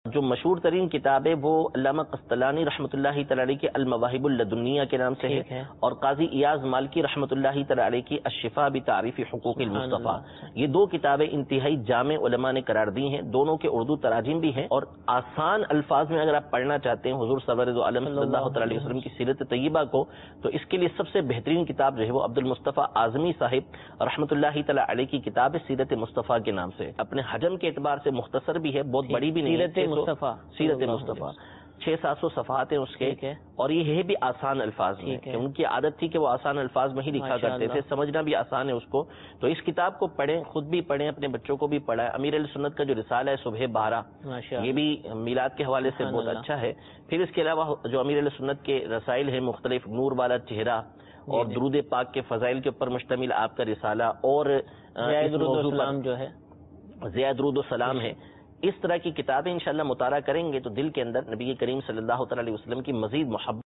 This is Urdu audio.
جو مشہور ترین کتاب ہے وہ علامہ قسطلانی رحمۃ اللہ تعالی علیہ کی المواہب اللدنیہ کے نام سے ہے، اور قاضی ایاز مالکی رحمۃ اللہ تعالی علیہ کی الشفاء بتعریف حقوق المصطفیٰ. یہ دو کتابیں انتہائی جامع علماء نے قرار دی ہیں، دونوں کے اردو تراجم بھی ہیں، اور آسان الفاظ میں اگر آپ پڑھنا چاہتے ہیں حضور سرور دو عالم صلی اللہ تعالی علیہ وسلم کی سیرت طیبہ کو، تو اس کے لیے سب سے بہترین کتاب جو ہے وہ عبد المصطفیٰ اعظمی صاحب رحمۃ اللہ تعالی علیہ کی کتاب ہے سیرت مصطفیٰ کے نام سے. اپنے حجم کے اعتبار سے مختصر بھی ہے، بہت بڑی بھی نہیں ہے. سیرت مصطفیٰ 600-700 صفحات ہیں اس کے، اور یہ ہے بھی آسان الفاظ میں، کہ ان کی عادت تھی کہ وہ آسان الفاظ میں ہی لکھا کرتے تھے، سمجھنا بھی آسان ہے اس کو. تو اس کتاب کو پڑھیں، خود بھی پڑھیں، اپنے بچوں کو بھی پڑھائیں. امیر علیہ سنت کا جو رسالہ ہے صبح 12، یہ بھی میلاد کے حوالے سے بہت اچھا ہے. پھر اس کے علاوہ جو امیر علیہ سنت کے رسائل ہیں مختلف، نور والا چہرہ اور درود پاک کے فضائل کے اوپر مشتمل آپ کا رسالہ، اور جو ہے ضیاء درود و سلام ہے. اس طرح کی کتابیں انشاءاللہ مطالعہ کریں گے تو دل کے اندر نبی کریم صلی اللہ تعالی علیہ وسلم کی مزید محبت